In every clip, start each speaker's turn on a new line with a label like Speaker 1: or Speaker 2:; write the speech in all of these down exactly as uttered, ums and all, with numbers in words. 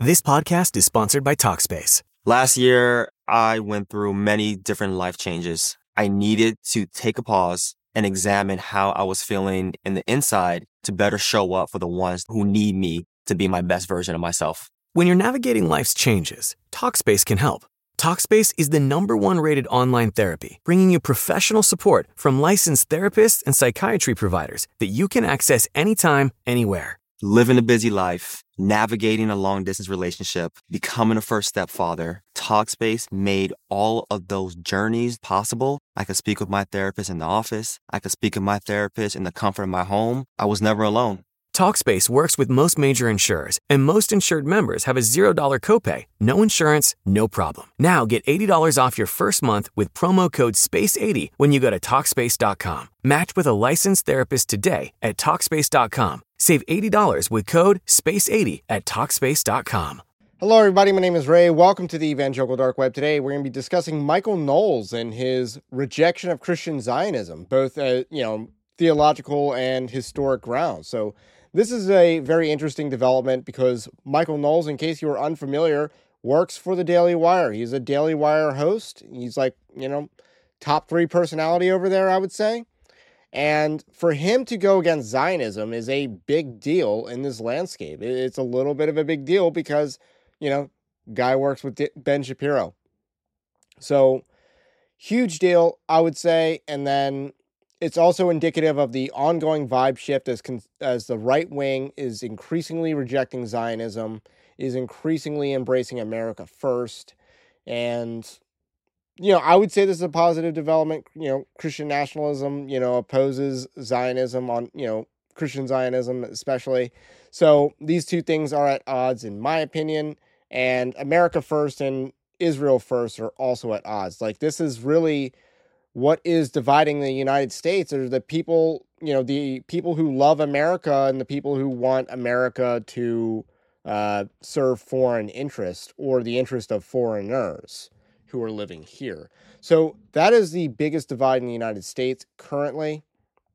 Speaker 1: This podcast is sponsored by Talkspace.
Speaker 2: Last year, I went through many different life changes. I needed to take a pause and examine how I was feeling in the inside to better show up for the ones who need me to be my best version of myself.
Speaker 1: When you're navigating life's changes, Talkspace can help. Talkspace is the number one rated online therapy, bringing you professional support from licensed therapists and psychiatry providers that you can access anytime, anywhere.
Speaker 2: Living a busy life, navigating a long-distance relationship, becoming a first-step father, Talkspace made all of those journeys possible. I could speak with my therapist in the office. I could speak with my therapist in the comfort of my home. I was never alone.
Speaker 1: Talkspace works with most major insurers, and most insured members have a zero dollars copay. No insurance, no problem. Now get eighty dollars off your first month with promo code space eighty when you go to Talkspace dot com. Match with a licensed therapist today at Talkspace dot com. Save eighty dollars with code space eighty at Talkspace dot com.
Speaker 3: Hello, everybody. My name is Ray. Welcome to the Evangelical Dark Web. Today, we're going to be discussing Michael Knowles and his rejection of Christian Zionism, both, uh, you know, theological and historic grounds. So this is a very interesting development because Michael Knowles, in case you are unfamiliar, works for the Daily Wire. He's a Daily Wire host. He's like, you know, top three personality over there, I would say. And for him to go against Zionism is a big deal in this landscape. It's a little bit of a big deal because, you know, guy works with Ben Shapiro. So, huge deal, I would say. And then it's also indicative of the ongoing vibe shift as con- as the right wing is increasingly rejecting Zionism, is increasingly embracing America first. And, you know, I would say this is a positive development. You know, Christian nationalism, you know, opposes Zionism on, you know, Christian Zionism especially. So these two things are at odds, in my opinion. And America first and Israel first are also at odds. Like, this is really what is dividing the United States are the people, you know, the people who love America and the people who want America to uh, serve foreign interest or the interest of foreigners who are living here. So that is the biggest divide in the United States currently.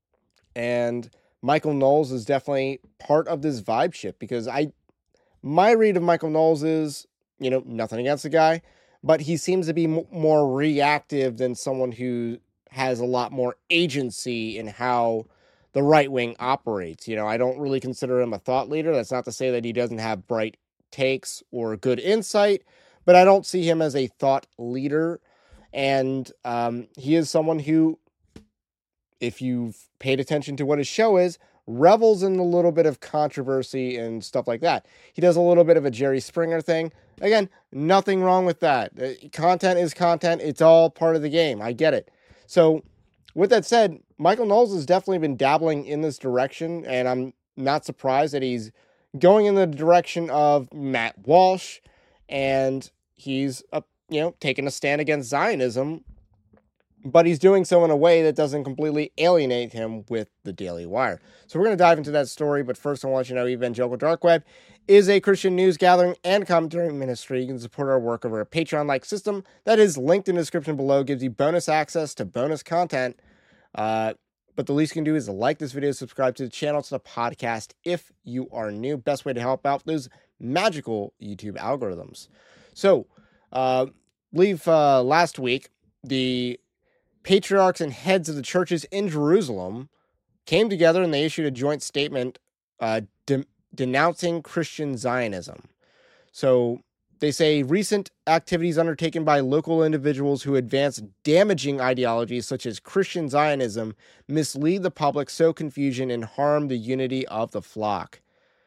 Speaker 3: And Michael Knowles is definitely part of this vibe shift because I, my read of Michael Knowles is, you know, nothing against the guy, but he seems to be m- more reactive than someone who has a lot more agency in how the right wing operates. You know, I don't really consider him a thought leader. That's not to say that he doesn't have bright takes or good insight, but I don't see him as a thought leader. And um, he is someone who, if you've paid attention to what his show is, revels in a little bit of controversy and stuff like that. He does a little bit of a Jerry Springer thing. Again, nothing wrong with that. Content is content. It's all part of the game. I get it. So with that said, Michael Knowles has definitely been dabbling in this direction, and I'm not surprised that he's going in the direction of Matt Walsh, and he's, uh, you know, taking a stand against Zionism, but he's doing so in a way that doesn't completely alienate him with the Daily Wire. So we're going to dive into that story, but first I want to let you know Evangelical Dark Web is a Christian news gathering and commentary ministry. You can support our work over a Patreon-like system that is linked in the description below, gives you bonus access to bonus content. Uh, but the least you can do is like this video, subscribe to the channel, to the podcast if you are new. Best way to help out those magical YouTube algorithms. So, uh, leave uh, last week, the patriarchs and heads of the churches in Jerusalem came together and they issued a joint statement uh, de- denouncing Christian Zionism. So they say recent activities undertaken by local individuals who advance damaging ideologies such as Christian Zionism mislead the public, sow confusion, and harm the unity of the flock.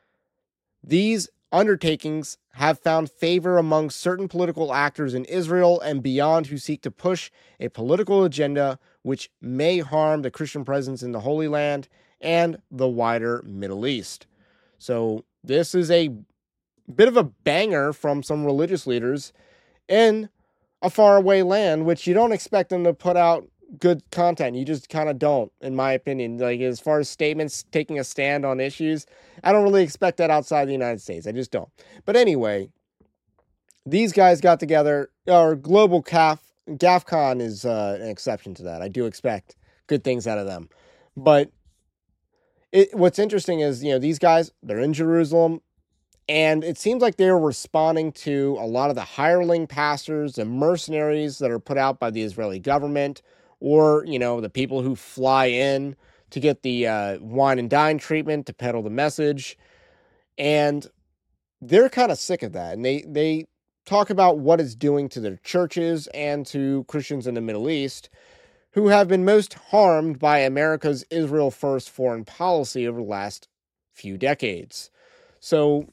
Speaker 3: These undertakings have found favor among certain political actors in Israel and beyond who seek to push a political agenda which may harm the Christian presence in the Holy Land and the wider Middle East. So this is a bit of a banger from some religious leaders in a faraway land, which you don't expect them to put out good content. You just kind of don't, in my opinion. Like, as far as statements, taking a stand on issues, I don't really expect that outside the United States. I just don't. But anyway, these guys got together. Our global C A F, GAFCON is uh, an exception to that. I do expect good things out of them. But it, what's interesting is, you know, these guys, they're in Jerusalem, And it seems like they're responding to a lot of the hireling pastors and mercenaries that are put out by the Israeli government, or, you know, the people who fly in to get the uh, wine and dine treatment to peddle the message. And they're kind of sick of that. And they, they talk about what it's doing to their churches and to Christians in the Middle East, who have been most harmed by America's Israel first foreign policy over the last few decades. So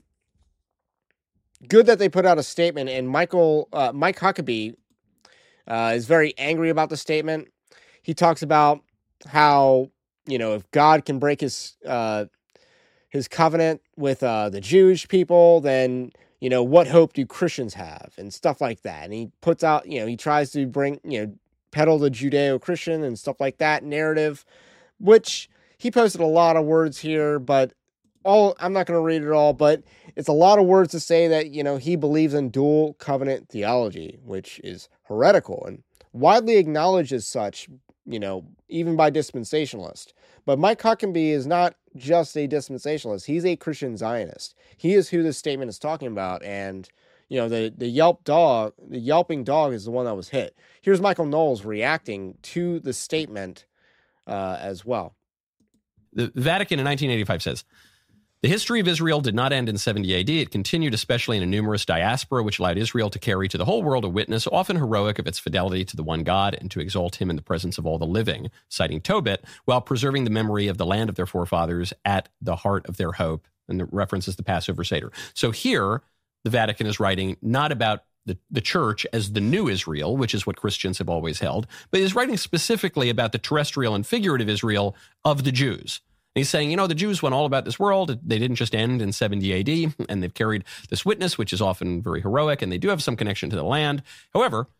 Speaker 3: good that they put out a statement, and Michael, uh, Mike Huckabee uh, is very angry about the statement. He talks about how, you know, if God can break his uh, his covenant with uh, the Jewish people, then, you know, what hope do Christians have, and stuff like that. And he puts out, you know, he tries to bring, you know, peddle the Judeo-Christian and stuff like that narrative, which he posted a lot of words here, but all, I'm not going to read it all, but it's a lot of words to say that, you know, he believes in dual covenant theology, which is heretical and widely acknowledged as such, you know, even by dispensationalists. But Mike Huckabee is not just a dispensationalist. He's a Christian Zionist. He is who this statement is talking about. And, you know, the, the Yelp dog, the yelping dog is the one that was hit. Here's Michael Knowles reacting to the statement uh, as well.
Speaker 4: The Vatican in nineteen eighty-five says, the history of Israel did not end in seventy A D. It continued, especially in a numerous diaspora, which allowed Israel to carry to the whole world a witness, often heroic, of its fidelity to the one God and to exalt him in the presence of all the living, citing Tobit, while preserving the memory of the land of their forefathers at the heart of their hope. And the reference is the Passover Seder. So here, the Vatican is writing not about the, the church as the new Israel, which is what Christians have always held, but is writing specifically about the terrestrial and figurative Israel of the Jews. He's saying, you know, the Jews went all about this world. They didn't just end in seventy A D, and they've carried this witness, which is often very heroic, and they do have some connection to the land. However...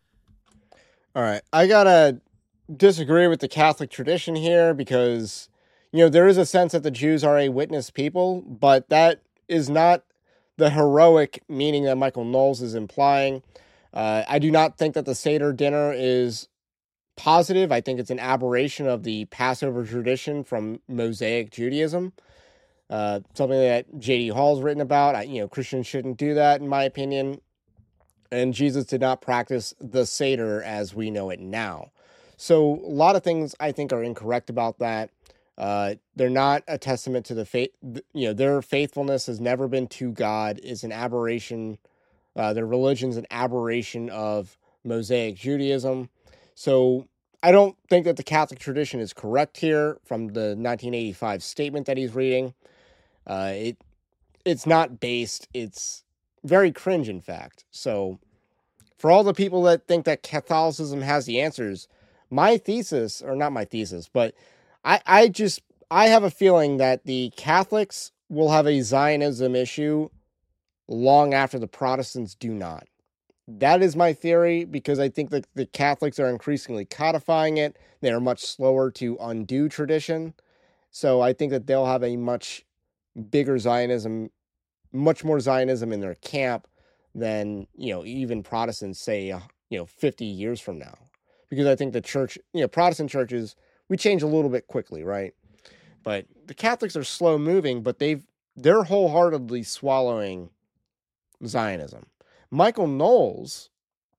Speaker 3: All right, I got to disagree with the Catholic tradition here because, you know, there is a sense that the Jews are a witness people, but that is not the heroic meaning that Michael Knowles is implying. Uh, I do not think that the Seder dinner is positive. I think it's an aberration of the Passover tradition from Mosaic Judaism, uh, something that J D Hall's written about. I, you know, Christians shouldn't do that, in my opinion. And Jesus did not practice the Seder as we know it now. So a lot of things I think are incorrect about that. Uh, they're not a testament to the faith. You know, their faithfulness has never been to God. Is an aberration. Uh, their religion's an aberration of Mosaic Judaism. So I don't think that the Catholic tradition is correct here from the nineteen eighty-five statement that he's reading. Uh, it it's not based. It's very cringe, in fact. So for all the people that think that Catholicism has the answers, my thesis, or not my thesis, but I, I just, I have a feeling that the Catholics will have a Zionism issue long after the Protestants do not. That is my theory, because I think that the Catholics are increasingly codifying it. They are much slower to undo tradition. So I think that they'll have a much bigger Zionism, much more Zionism in their camp than, you know, even Protestants, say, uh, you know, fifty years from now. Because I think the church, you know, Protestant churches, we change a little bit quickly, right? But the Catholics are slow moving, but they've, they're wholeheartedly swallowing Zionism. Michael Knowles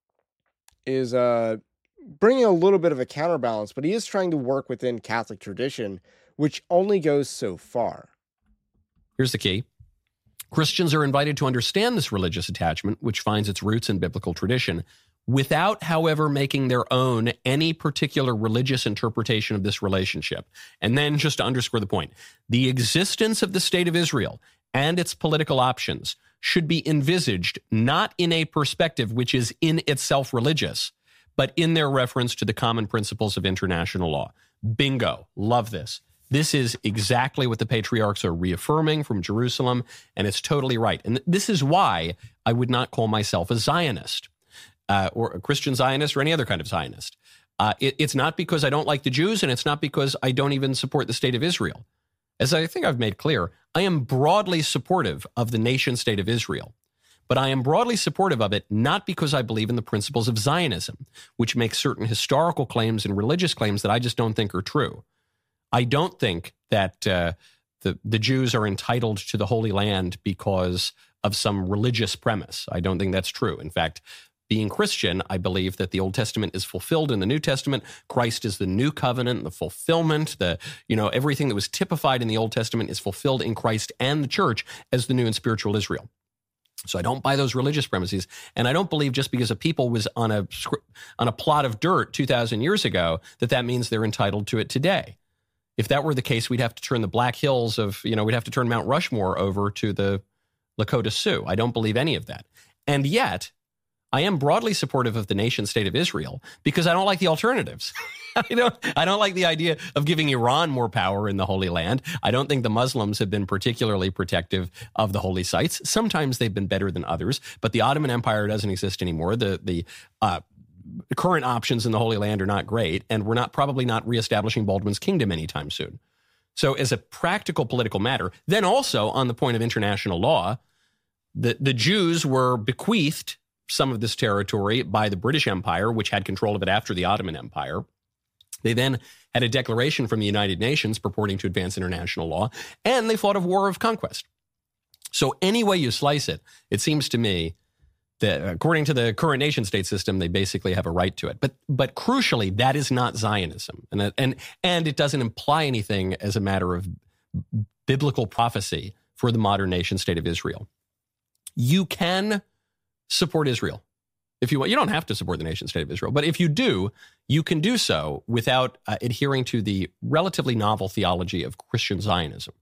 Speaker 3: is uh, bringing a little bit of a counterbalance, but he is trying to work within Catholic tradition, which only goes so far.
Speaker 4: Here's the key. Christians are invited to understand this religious attachment, which finds its roots in biblical tradition, without, however, making their own any particular religious interpretation of this relationship. And then, just to underscore the point, the existence of the State of Israel and its political options should be envisaged not in a perspective which is in itself religious, but in their reference to the common principles of international law. Bingo. Love this. This is exactly what the patriarchs are reaffirming from Jerusalem, and it's totally right. And this is why I would not call myself a Zionist, uh, or a Christian Zionist, or any other kind of Zionist. Uh, it, it's not because I don't like the Jews, and it's not because I don't even support the State of Israel. As I think I've made clear, I am broadly supportive of the nation state of Israel, but I am broadly supportive of it not because I believe in the principles of Zionism, which makes certain historical claims and religious claims that I just don't think are true. I don't think that uh, the, the Jews are entitled to the Holy Land because of some religious premise. I don't think that's true. In fact, being Christian, I believe that the Old Testament is fulfilled in the New Testament. Christ is the new covenant, the fulfillment, the, you know, everything that was typified in the Old Testament is fulfilled in Christ and the church as the new and spiritual Israel. So I don't buy those religious premises, and I don't believe just because a people was on a on a plot of dirt two thousand years ago that that means they're entitled to it today. If that were the case, we'd have to turn the Black Hills of, you know, we'd have to turn Mount Rushmore over to the Lakota Sioux. I don't believe any of that. And yet, I am broadly supportive of the nation state of Israel because I don't like the alternatives. I don't, I don't like the idea of giving Iran more power in the Holy Land. I don't think the Muslims have been particularly protective of the holy sites. Sometimes they've been better than others, but the Ottoman Empire doesn't exist anymore. The the uh, current options in the Holy Land are not great, and we're not probably not reestablishing Baldwin's kingdom anytime soon. So as a practical political matter, then also on the point of international law, the, the Jews were bequeathed some of this territory by the British Empire, which had control of it after the Ottoman Empire. They then had a declaration from the United Nations purporting to advance international law, and they fought a war of conquest. So any way you slice it, it seems to me that according to the current nation-state system, they basically have a right to it. But but crucially, that is not Zionism, and and and it doesn't imply anything as a matter of biblical prophecy for the modern nation-state of Israel. You can support Israel if you want. You don't have to support the nation-state of Israel, but if you do, you can do so without uh, adhering to the relatively novel theology of Christian Zionism.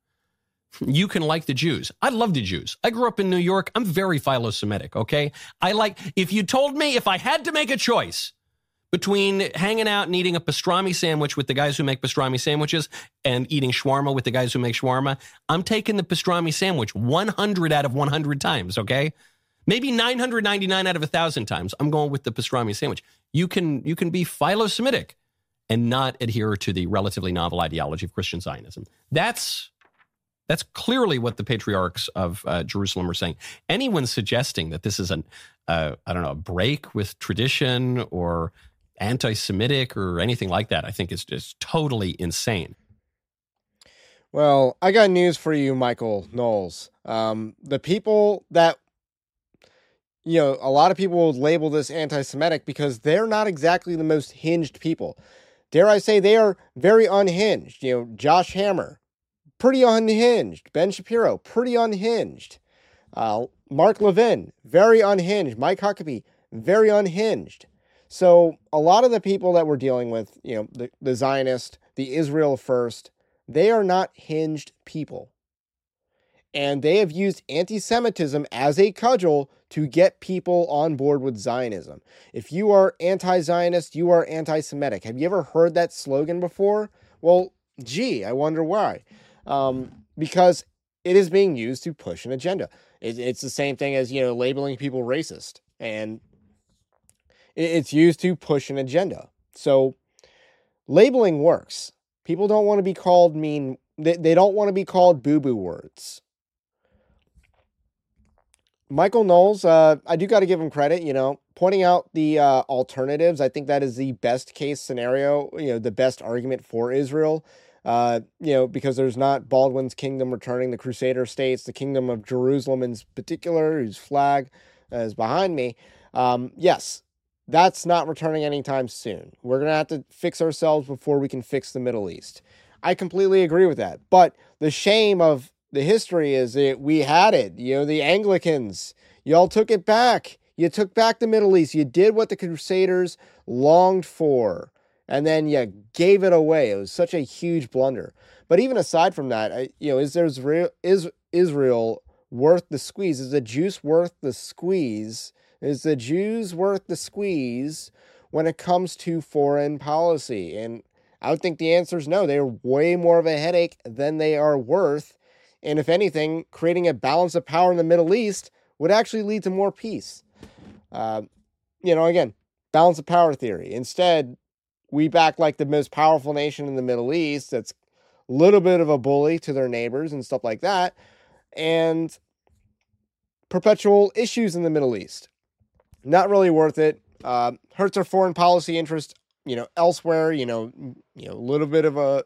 Speaker 4: You can like the Jews. I love the Jews. I grew up in New York. I'm very philo-Semitic, okay? I like, if you told me if I had to make a choice between hanging out and eating a pastrami sandwich with the guys who make pastrami sandwiches and eating shawarma with the guys who make shawarma, I'm taking the pastrami sandwich one hundred out of one hundred times, okay? Maybe nine hundred ninety-nine out of one thousand times, I'm going with the pastrami sandwich. You can you can be philo-Semitic and not adhere to the relatively novel ideology of Christian Zionism. That's that's clearly what the patriarchs of uh, Jerusalem are saying. Anyone suggesting that this is an uh, I don't know a break with tradition or anti-Semitic or anything like that, I think is just totally insane.
Speaker 3: Well, I got news for you, Michael Knowles. Um, the people that You know, a lot of people will label this anti-Semitic because they're not exactly the most hinged people. Dare I say they are very unhinged. You know, Josh Hammer, pretty unhinged. Ben Shapiro, pretty unhinged. Uh, Mark Levin, very unhinged. Mike Huckabee, very unhinged. So a lot of the people that we're dealing with, you know, the, the Zionist, the Israel First, they are not hinged people. And they have used anti-Semitism as a cudgel to get people on board with Zionism. If you are anti-Zionist, you are anti-Semitic. Have you ever heard that slogan before? Well, gee, I wonder why. Um, because it is being used to push an agenda. It, it's the same thing as, you know, labeling people racist. And it, it's used to push an agenda. So labeling works. People don't want to be called mean. They, they don't want to be called boo-boo words. Michael Knowles, uh, I do got to give him credit, you know, pointing out the uh, alternatives. I think that is the best case scenario, you know, the best argument for Israel, uh, you know, because there's not Baldwin's kingdom returning, the Crusader states, the kingdom of Jerusalem in particular, whose flag is behind me. Um, yes, that's not returning anytime soon. We're going to have to fix ourselves before we can fix the Middle East. I completely agree with that. But the shame of the history is that we had it. You know, the Anglicans, y'all took it back. You took back the Middle East. You did what the Crusaders longed for, and then you gave it away. It was such a huge blunder. But even aside from that, I, you know, is there's real is Israel worth the squeeze? Is the juice worth the squeeze? Is the Jews worth the squeeze when it comes to foreign policy? And I would think the answer is no. They're way more of a headache than they are worth. And if anything, creating a balance of power in the Middle East would actually lead to more peace. Uh, you know, again, balance of power theory. Instead, we back like the most powerful nation in the Middle East that's a little bit of a bully to their neighbors and stuff like that. And perpetual issues in the Middle East. Not really worth it. Uh, hurts our foreign policy interest, you know, elsewhere, you know, you know, a little bit of a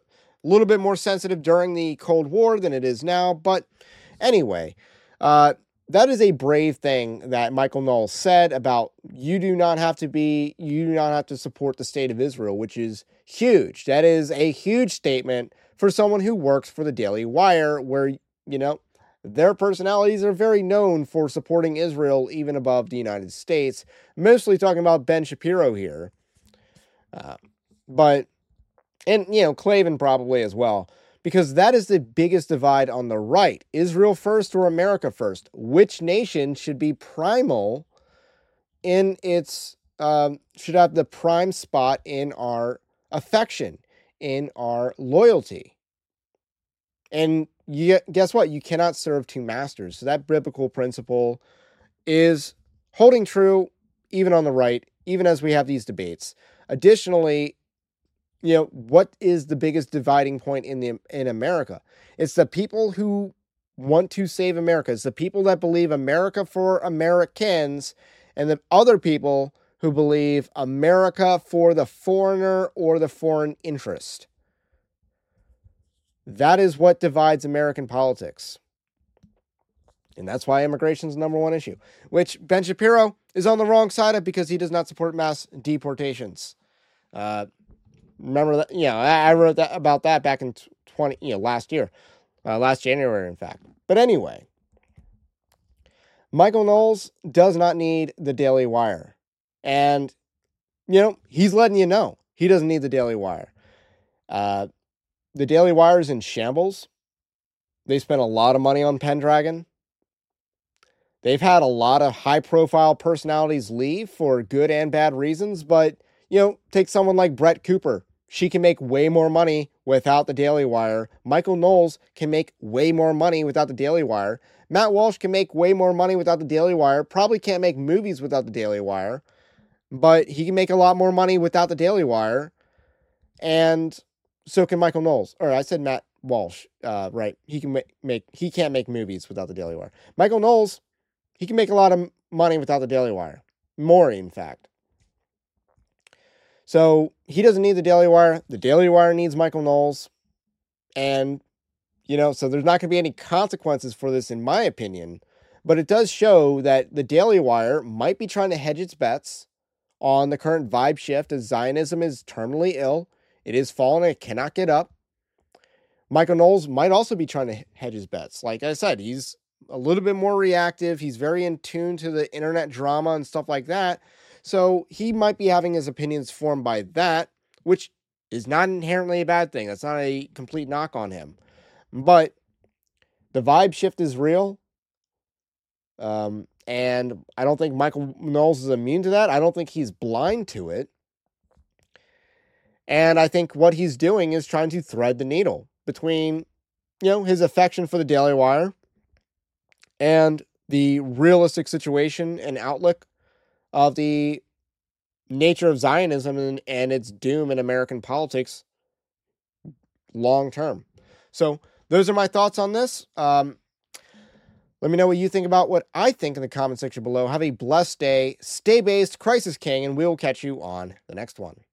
Speaker 3: A little bit more sensitive during the Cold War than it is now. But anyway, uh, that is a brave thing that Michael Knowles said about you do not have to be, you do not have to support the state of Israel, which is huge. That is a huge statement for someone who works for the Daily Wire, where, you know, their personalities are very known for supporting Israel even above the United States. Mostly talking about Ben Shapiro here. Uh, but, and, you know, Klavan probably as well. Because that is the biggest divide on the right. Israel first or America first? Which nation should be primal in its, um, should have the prime spot in our affection, in our loyalty? And you, guess what? You cannot serve two masters. So that biblical principle is holding true even on the right, even as we have these debates. Additionally, you know, what is the biggest dividing point in the in America? It's the people who want to save America. It's the people that believe America for Americans, and the other people who believe America for the foreigner or the foreign interest. That is what divides American politics. And that's why immigration is the number one issue, which Ben Shapiro is on the wrong side of because he does not support mass deportations. Uh, remember that? You know, I wrote that about that back in twenty, you know, last year, uh, last January, in fact. But anyway, Michael Knowles does not need the Daily Wire. And, you know, he's letting you know he doesn't need the Daily Wire. Uh, the Daily Wire is in shambles. They spent a lot of money on Pendragon. They've had a lot of high-profile personalities leave for good and bad reasons, but, you know, take someone like Brett Cooper. She can make way more money without the Daily Wire. Michael Knowles can make way more money without the Daily Wire. Matt Walsh can make way more money without the Daily Wire. Probably can't make movies without the Daily Wire, but he can make a lot more money without the Daily Wire. And so can Michael Knowles. Or I said Matt Walsh, uh, right? He can make, make he can't make movies without the Daily Wire. Michael Knowles, he can make a lot of money without the Daily Wire. More, in fact. So he doesn't need the Daily Wire. The Daily Wire needs Michael Knowles. And, you know, so there's not going to be any consequences for this, in my opinion. But it does show that the Daily Wire might be trying to hedge its bets on the current vibe shift as Zionism is terminally ill. It is fallen. It cannot get up. Michael Knowles might also be trying to hedge his bets. Like I said, he's a little bit more reactive. He's very in tune to the internet drama and stuff like that. So he might be having his opinions formed by that, which is not inherently a bad thing. That's not a complete knock on him. But the vibe shift is real. Um, and I don't think Michael Knowles is immune to that. I don't think he's blind to it. And I think what he's doing is trying to thread the needle between, you know, his affection for the Daily Wire and the realistic situation and outlook of the nature of Zionism and, and its doom in American politics long term. So those are my thoughts on this. Um, let me know what you think about what I think in the comment section below. Have a blessed day. Stay based, Crisis King, and we will catch you on the next one.